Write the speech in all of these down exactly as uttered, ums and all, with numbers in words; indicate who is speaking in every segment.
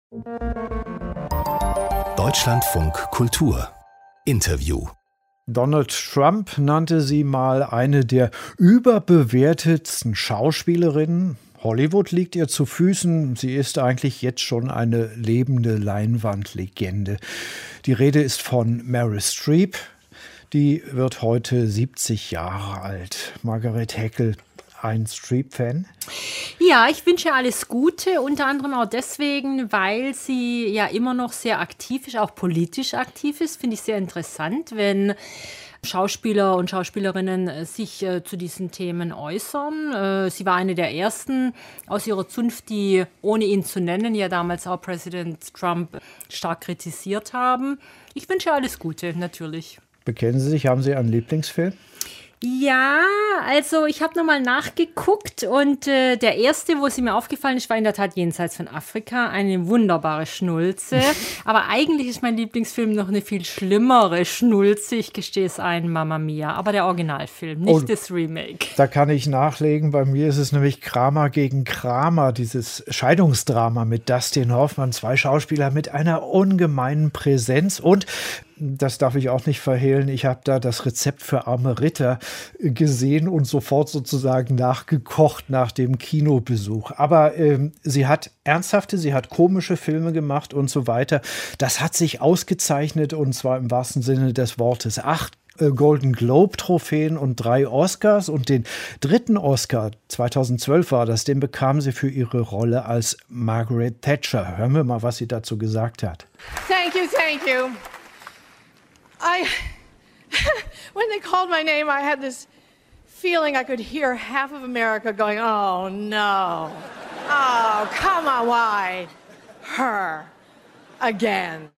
Speaker 1: Deutschlandfunk Kultur Interview.
Speaker 2: Donald Trump nannte sie mal eine der überbewertetsten Schauspielerinnen. Hollywood liegt ihr zu Füßen. Sie ist eigentlich jetzt schon eine lebende Leinwandlegende. Die Rede ist von Meryl Streep. Die wird heute siebzig Jahre alt. Margaret Heckel, ein Streep-Fan?
Speaker 3: Ja, ich wünsche alles Gute, unter anderem auch deswegen, weil sie ja immer noch sehr aktiv ist, auch politisch aktiv ist. Finde ich sehr interessant, wenn Schauspieler und Schauspielerinnen sich äh, zu diesen Themen äußern. Äh, sie war eine der ersten aus ihrer Zunft, die, ohne ihn zu nennen, ja damals auch Präsident Trump stark kritisiert haben. Ich wünsche alles Gute, natürlich.
Speaker 2: Bekennen Sie sich, haben Sie einen Lieblingsfilm?
Speaker 3: Ja, also ich habe nochmal nachgeguckt und äh, der erste, wo sie mir aufgefallen ist, war in der Tat Jenseits von Afrika, eine wunderbare Schnulze. Aber eigentlich ist mein Lieblingsfilm noch eine viel schlimmere Schnulze, ich gestehe es ein, Mamma Mia, aber der Originalfilm, nicht oh, das Remake.
Speaker 2: Da kann ich nachlegen, bei mir ist es nämlich Kramer gegen Kramer, dieses Scheidungsdrama mit Dustin Hoffmann, zwei Schauspieler mit einer ungemeinen Präsenz und das darf ich auch nicht verhehlen. Ich habe da das Rezept für arme Ritter gesehen und sofort sozusagen nachgekocht nach dem Kinobesuch. Aber ähm, sie hat ernsthafte, sie hat komische Filme gemacht und so weiter. Das hat sich ausgezeichnet und zwar im wahrsten Sinne des Wortes. Acht Golden Globe-Trophäen und drei Oscars. Und den dritten Oscar, zweitausendzwölf war das, den bekam sie für ihre Rolle als Margaret Thatcher. Hören wir mal, was sie dazu gesagt hat.
Speaker 4: Thank you, thank you. I, when they called my name, I had this feeling I could hear half of America going, oh no, oh, come on, why? Her again.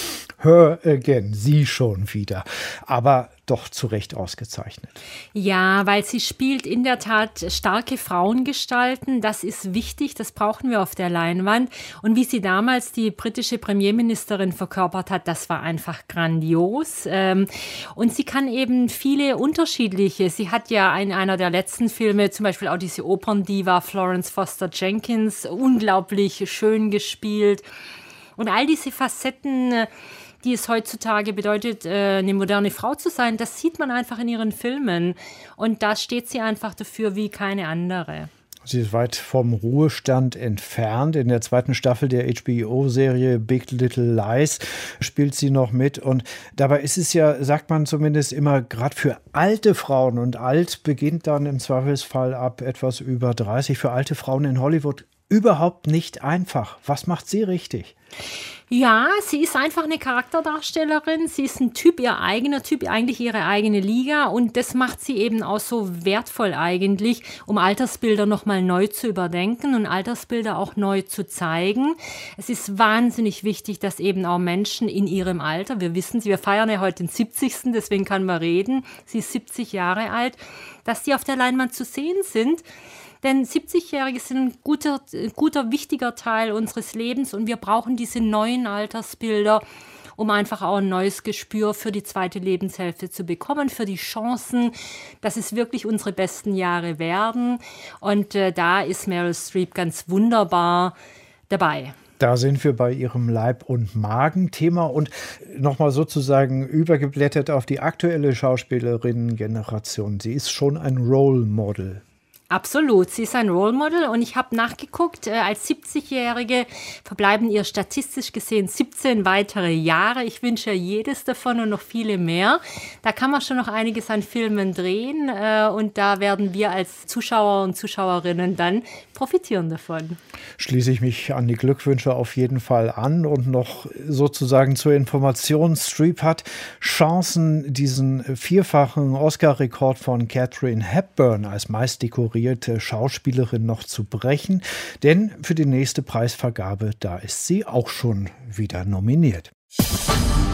Speaker 2: Her again, sie schon wieder, aber doch zu Recht ausgezeichnet.
Speaker 3: Ja, weil sie spielt in der Tat starke Frauengestalten, das ist wichtig, das brauchen wir auf der Leinwand. Und wie sie damals die britische Premierministerin verkörpert hat, das war einfach grandios. Und sie kann eben viele unterschiedliche, sie hat ja in einer der letzten Filme zum Beispiel auch diese Operndiva Florence Foster Jenkins unglaublich schön gespielt. Und all diese Facetten, die es heutzutage bedeutet, eine moderne Frau zu sein, das sieht man einfach in ihren Filmen. Und da steht sie einfach dafür wie keine andere.
Speaker 2: Sie ist weit vom Ruhestand entfernt. In der zweiten Staffel der H B O-Serie Big Little Lies spielt sie noch mit. Und dabei ist es ja, sagt man zumindest immer, gerade für alte Frauen, und alt beginnt dann im Zweifelsfall ab etwas über dreißig, für alte Frauen in Hollywood überhaupt nicht einfach. Was macht sie richtig?
Speaker 3: Ja, sie ist einfach eine Charakterdarstellerin. Sie ist ein Typ, ihr eigener Typ, eigentlich ihre eigene Liga. Und das macht sie eben auch so wertvoll eigentlich, um Altersbilder nochmal neu zu überdenken und Altersbilder auch neu zu zeigen. Es ist wahnsinnig wichtig, dass eben auch Menschen in ihrem Alter, wir wissen sie, wir feiern ja heute den siebzigsten, deswegen kann man reden, sie ist siebzig Jahre alt, dass die auf der Leinwand zu sehen sind. Denn siebzigjährige sind ein guter, guter, wichtiger Teil unseres Lebens und wir brauchen diese neuen Altersbilder, um einfach auch ein neues Gespür für die zweite Lebenshälfte zu bekommen, für die Chancen, dass es wirklich unsere besten Jahre werden. Und äh, da ist Meryl Streep ganz wunderbar dabei.
Speaker 2: Da sind wir bei ihrem Leib- und Magen-Thema und nochmal sozusagen übergeblättert auf die aktuelle Schauspielerinnen-Generation. Sie ist schon ein Role Model.
Speaker 3: Absolut, sie ist ein Role Model und ich habe nachgeguckt, äh, als siebzigjährige verbleiben ihr statistisch gesehen siebzehn weitere Jahre. Ich wünsche jedes davon und noch viele mehr. Da kann man schon noch einiges an Filmen drehen äh, und da werden wir als Zuschauer und Zuschauerinnen dann profitieren davon.
Speaker 2: Schließe ich mich an die Glückwünsche auf jeden Fall an und noch sozusagen zur Information, Streep hat Chancen, diesen vierfachen Oscar-Rekord von Katharine Hepburn als meistdekorierte Schauspielerin noch zu brechen, denn für die nächste Preisvergabe, da ist sie auch schon wieder nominiert.